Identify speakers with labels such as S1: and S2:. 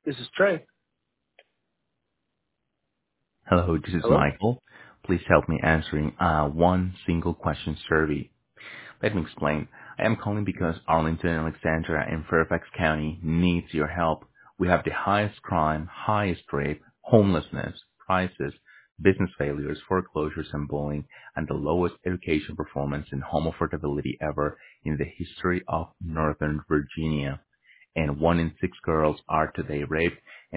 S1: This is Trey.
S2: Hello, this is
S1: Hello?
S2: Michael. Please help me answering one single question survey. Let me explain. I am calling because Arlington, Alexandria, and Fairfax County needs your help. We have the highest crime, highest rape, homelessness, prices, business failures, foreclosures, and bullying, and the lowest education performance and home affordability ever in the history of Northern Virginia. And 1 in 6 girls are today raped.